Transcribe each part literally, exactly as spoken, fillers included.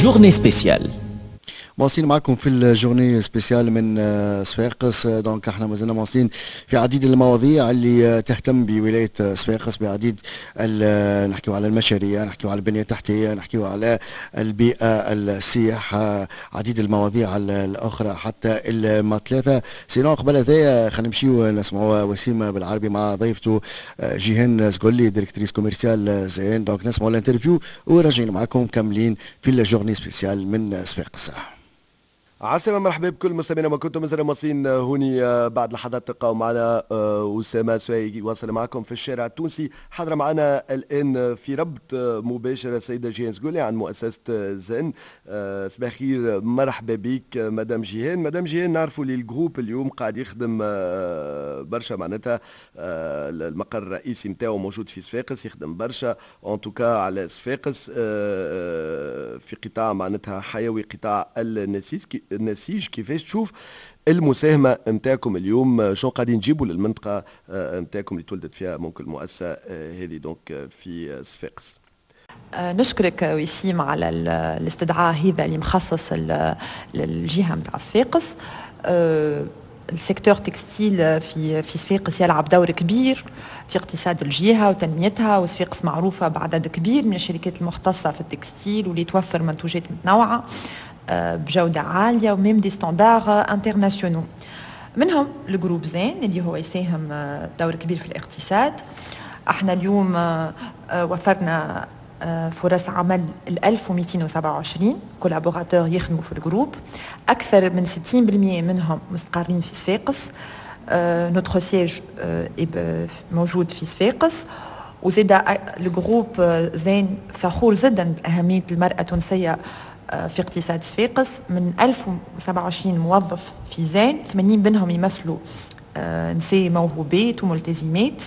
journée spéciale. مواصلين معكم في الجورني سبيسيال من صفاقس. دونك احنا مازلنا مواصلين في عديد المواضيع اللي تهتم بولايه صفاقس، بعديد نحكيو على المشاريع، نحكيو على البنيه التحتيه، نحكيو على البيئه، السياحه، عديد المواضيع الاخرى حتى الثلاثه. سينو قبل هذايا خلينا نمشيو نسمعوا وسيم بالعربي مع ضيفته جيهان زغولي ديريكتريس كوميرسيال زين. دونك نسمعوا الانترفيو وراجعين معكم كاملين في الجورني سبيسيال من صفاقس. عسلامة، مرحبا بكل مستمعينا. ما كنتم مازال مواصلين هوني بعد لحظات تلقاو معنا أسامة سويقي واصل معكم في الشارع التونسي. حاضرة معنا الآن في ربط مباشر السيدة جيهان زغولي عن مؤسسة زين. صباح الخير، مرحبا بك مدام جيهان. مدام جيهان، نعرفوا لي الجروب اليوم قاعد يخدم برشا، معناتها المقر الرئيسي نتاعو موجود في صفاقس، يخدم برشا ان توكا على صفاقس في قطاع معناتها حيوي، قطاع النسيج. النسيج كيفاش تشوف المساهمة نتاعكم اليوم؟ شنو قاعدين تجيبوا للمنطقة نتاعكم اللي تولدت فيها ممكن المؤسسة هذه دونك في صفاقس؟ نشكرك وسيم على الاستدعاء هذا اللي مخصص للجهة نتاع صفاقس. السيكتور تكستيل في في صفاقس يلعب دور كبير في اقتصاد الجهة وتنميتها، وصفاقس معروفة بعدد كبير من الشركات المختصة في التكستيل واللي توفر منتوجات متنوعة بجودة عالية وميم دي ستاندار انترناسيونال. منهم الجروب زين اللي هو يساهم دور كبير في الاقتصاد. احنا اليوم وفرنا فرص عمل ألف ومئتين وسبعة وعشرين كولابوراتور يخدموا في الجروب، أكثر من ستين بالمئة منهم مستقرين في صفاقس. نوتخ سياج موجود في صفاقس، وزيد الجروب زين فخور جدا بأهمية المرأة التونسية في اقتصاد صفاقس. من ألف وسبعة وعشرين موظف في زين، ثمانين منهم يمثلوا نساء موهوبات وملتزمات،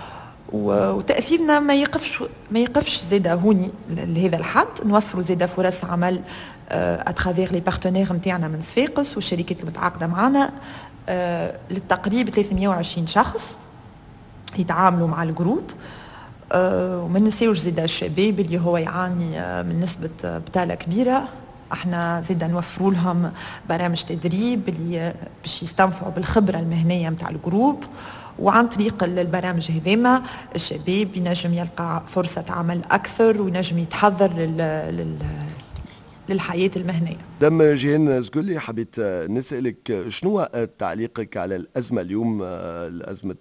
وتأثيرنا ما يقفش ما يقفش زيدا هوني لهذا الحد. نوفروا زيدا فرص عمل اترافير لي بارتنير نتاعنا من صفاقس والشركات المتعاقده معنا، للتقريب ثلاثمئة وعشرين شخص يتعاملوا مع الجروب. وما ننساوش زيدا الشباب اللي هو يعاني من نسبه بطاله كبيره. احنا زيدا نوفروا لهم برامج تدريب اللي باش يستنفعوا بالخبره المهنيه نتاع الجروب، وعن طريق البرامج هذيما الشباب ينجم يلقى فرصة عمل أكثر وينجم يتحضر لل... لل... للحياة المهنية. دم جيهان زغولي، حبيت نسألك شنو تعليقك على الأزمة اليوم، الأزمة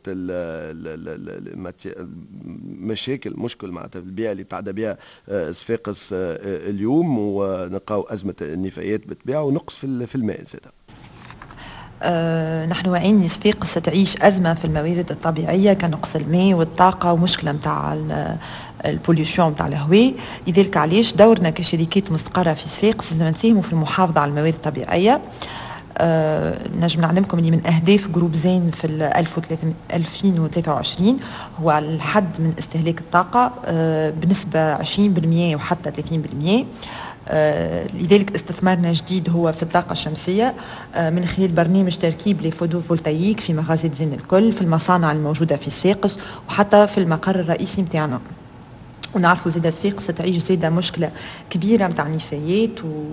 المشاكل مشكل معناتها في البيئة اللي تعدى بها صفاقس اليوم، ونلقاو أزمة النفايات بالطبيعة ونقص في الماء زادة. أه نحن واعيين صفاقس تعيش أزمة في الموارد الطبيعية كنقص الماء والطاقة ومشكلة متاع البوليوشن متاع الهواء. لذلك علاش دورنا كشركات مستقرة في صفاقس لازم نساهموا في المحافظة على الموارد الطبيعية. أه نجم نعلمكم اللي من أهداف جروب زين في ألفين وثلاثة وعشرين هو الحد من استهلاك الطاقة أه بنسبة عشرين بالمئة وحتى ثلاثين بالمئة. آه لذلك استثمارنا جديد هو في الطاقة الشمسية آه من خلال برنامج تركيب لي فوتوفولتايك في مغازل زين الكل، في المصانع الموجودة في صفاقس وحتى في المقر الرئيسي متاعنا. ونعرفوا زيدا صفاقس تعيش زيدا مشكلة كبيرة متاع نفايات، و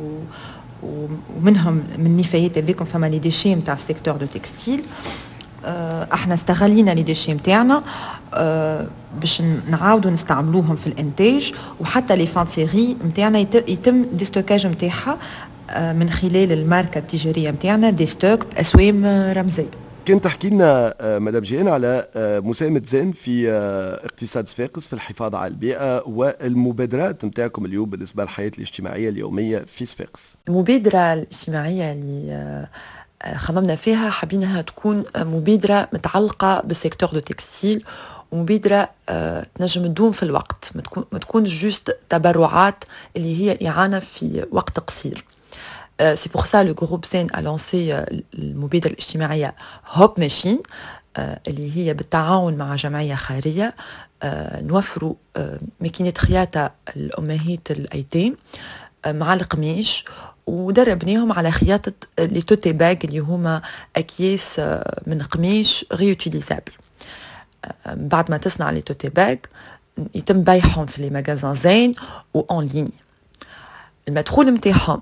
ومنهم من نفايات هذيكم فما لي ديشي متاع السيكتور دو تكستيل. احنا استغلينا لي ديشي متاعنا أه باش نعاودوا نستعملوهم في الانتاج، وحتى لي فانسيري متاعنا يتم ديستوكاج متاعها أه من خلال الماركه التجاريه متاعنا دي ستوك باسوام رمزيه. كنت تحكي لنا مدام جيهان على مساهمة زين في اقتصاد صفاقس في الحفاظ على البيئة والمبادرات نتاعكم اليوم بالنسبة للحياة الاجتماعية اليومية في صفاقس. المبادرة الاجتماعية اللي خممنا فيها حابينها تكون مبادرة متعلقة بالسيكتور دو تكستيل، ومبادرة تنجم تدوم في الوقت، ما تكون جوست تبرعات اللي هي إعانة في وقت قصير. سي بور سا لو جروب زين a lancé المبادرة الاجتماعية هوب ماشين اللي هي بالتعاون مع جمعية خيرية نوفروا ماكينة خياطة الأمهات الأيتام مع القميش، ودربناهم على خياطة لي توتي باغ اللي هما أكياس من قميش ريوتيليزابل. بعد ما تصنع لي توتي باغ يتم بيعهم في لي ماغازان زين و اون ليني. المدخول متاعهم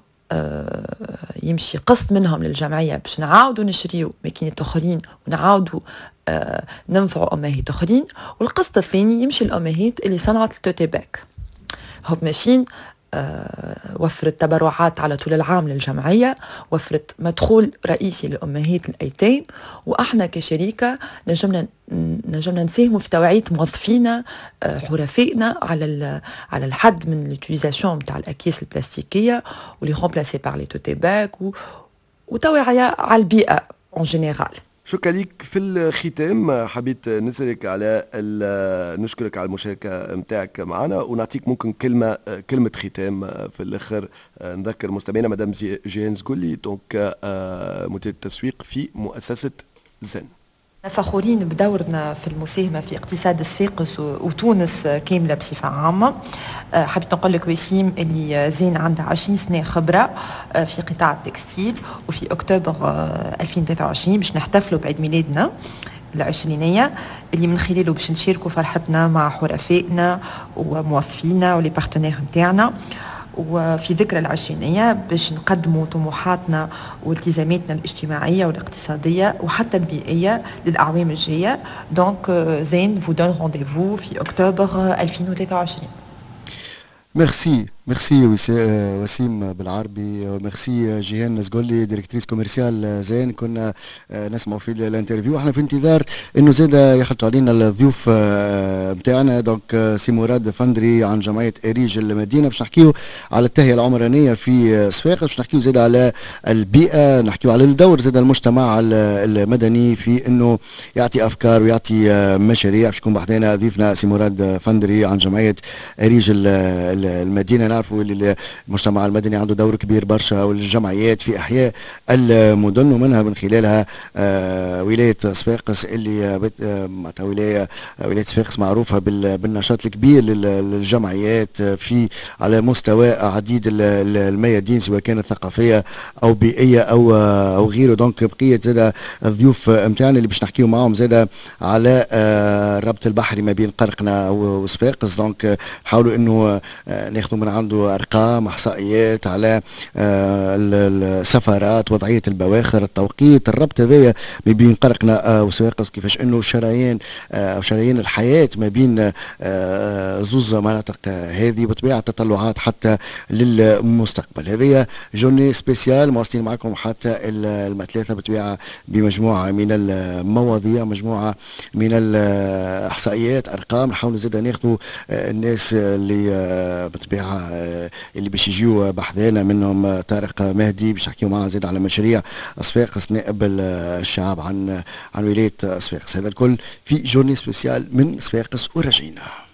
يمشي قسط منهم للجمعية باش نعاودوا نشريو ماكينات أخرين ونعاودوا ننفعوا أمهات أخرين، والقسط الثاني يمشي للأمهات اللي صنعت التوتي باك. هوب ماشين وفرت تبرعات على طول العام للجمعية، وفرت مدخول رئيسي لأمهات الأيتام، وإحنا كشركة نجمنا نجمنا نساهموا في توعية موظفينا حرفائنا على على الحد من اليوتيليزاسيون نتاع الأكياس البلاستيكية واللي رومبلاسي بار لي توتي باك، وتوعية على البيئة اون جينيرال. شكرا لك. في الختام حبيت نسألك على نشكرك على المشاركة متاعك معنا، ونعطيك ممكن كلمة كلمة ختام في الآخر. نذكر مستمعينا مدام جيهان زغولي دونك مدير التسويق في مؤسسة زين. فخورين بدورنا في المساهمة في اقتصاد صفاقس وتونس كاملة بصفة عامة. حبيت نقول لك وسيم اللي زين عندها عشرين سنة خبرة في قطاع التكستيل، وفي أكتوبر ألفين وثلاثة وعشرين باش نحتفلوا بعيد ميلادنا العشرينية اللي من خلاله باش نشاركوا فرحتنا مع حرفائنا وموظفينا ولي بارتنير نتاعنا، وفي ذكرى العشرينية باش نقدموا طموحاتنا والتزاماتنا الاجتماعية والاقتصادية وحتى البيئية للأعوام الجاية. دونك زين vous donne rendez-vous في أكتوبر ألفين وثلاثة وعشرين. ميرسي ميرسي وسيم بالعربي، ميرسي جيهان زغولي ديريكتريس كوميرسيال زين. كنا نسمعوا في الانترفيو، احنا في انتظار انه زاد يحطوا علينا الضيوف نتاعنا. دونك سي مراد فندري عن جمعيه اريج المدينه باش نحكيو على التهيئه العمرانيه في صفاقس، باش نحكيو زاد على البيئه، نحكيو على الدور زاد المجتمع المدني في انه يعطي افكار ويعطي مشاريع. باش يكون بحثنا ضيفنا سي مراد فندري عن جمعيه اريج المدينه. نعرفوا اللي المجتمع المدني عنده دور كبير برشا، والجمعيات في احياء المدن ومنها من خلالها آه ولايه صفاقس اللي معناتها ولايه ولايه صفاقس معروفه بالنشاط الكبير للجمعيات في على مستوى عديد الميادين سواء كانت ثقافيه او بيئيه او او غيره. دونك بقيه زاد الضيوف نتاعنا اللي باش نحكيو معاهم زاد على آه الربط البحري ما بين قرقنه وصفاقس. دونك نحاولوا انه آه ناخذوا من عنده ارقام احصائيات على السفارات، وضعيه البواخر، التوقيت، الربط هذايا ما بين قرقنه وصفاقس، كيفاش انه شرايين او شرايين الحياه ما بين زوز مناطق هذه بطبيعه تطلعات حتى للمستقبل. هذه جورني سبيسيال مواصلين معكم حتى الثلاثه بطبيعه بمجموعه من المواضيع، مجموعه من الاحصائيات، ارقام. نحاولوا زاد ناخذوا الناس اللي بطبيعه اللي باش يجيو بحثنا منهم طارق مهدي باش نحكيو معاه زاد على مشاريع صفاقس، نائب الشعب عن عن ولايه صفاقس. هذا الكل في جورني سبيسيال من صفاقس ورجعينا.